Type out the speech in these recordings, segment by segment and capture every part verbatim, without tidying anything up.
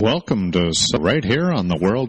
Welcome to right here on the World.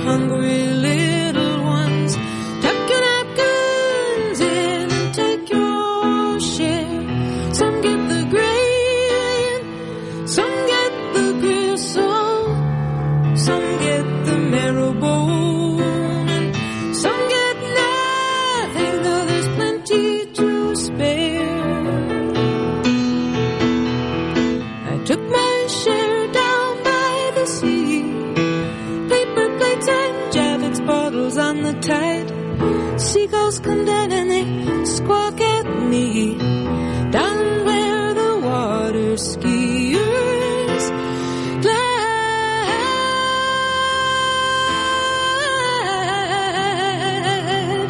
hungry little ones. Tuck your napkins in and take your share. Some get the gravy, some get the gristle, some get the marrow bone, and some get nothing, though there's plenty to spare. I took my share down by the sea, paper plates and Javits bottles on the tide. Seagulls come down and they squawk at me, down where the water skiers glide.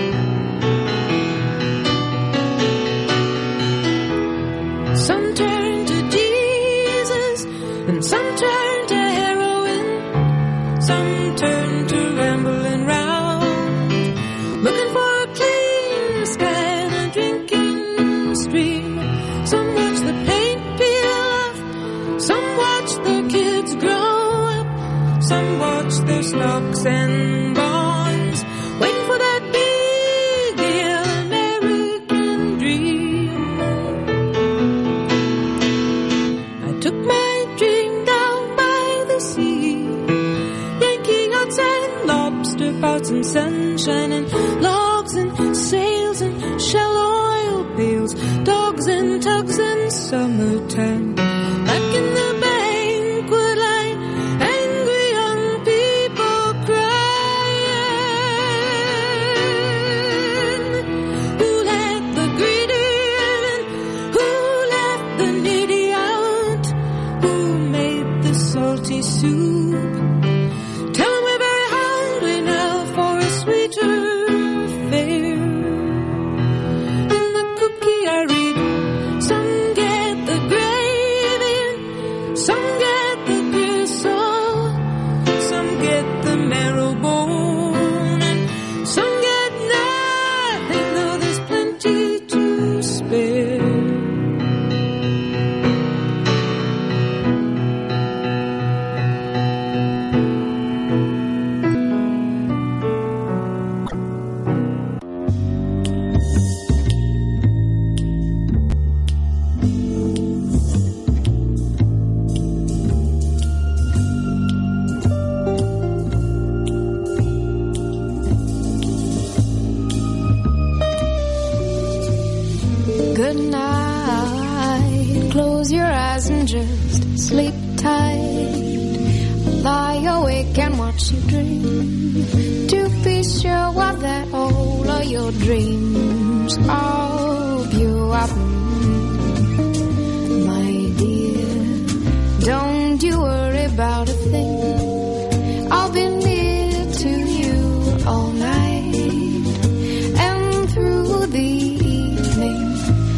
Some turn to Jesus and some turn to heroin, some turn to rambling round, looking for a clean sky and a drinking stream. Some watch the paint peel off, some watch their kids grow up, some watch their stocks and bonds, waiting for that big deal American dream. I took my dream down by the sea, Yankee yachts and lobster pots and sunshine and logs and sails and shell oil pails, dogs and tugs and summertime. Back in the banquet line, angry young people crying. Who let the greedy in? Who left the needy out? Who made the salty soup? Tell 'em we're very hungry now for a sweeter fare. In the cookie I read, some get the gravy, some get the gristle, some get the marrow bone, and some get nothing, though there's plenty to spare. Good night. Close your eyes and just sleep tight. Lie awake and watch you dream, to be sure what that all of your dreams of you are. My dear, don't you worry about a thing. I'll be near to you all night, and through the evening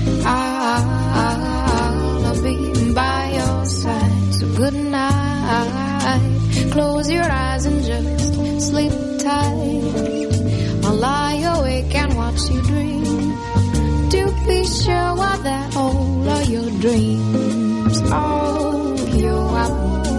I'll be by your side. So good night. Close your eyes and just sleep tight. I'll lie awake and watch you dream, to be sure what that all of your dreams, all you are.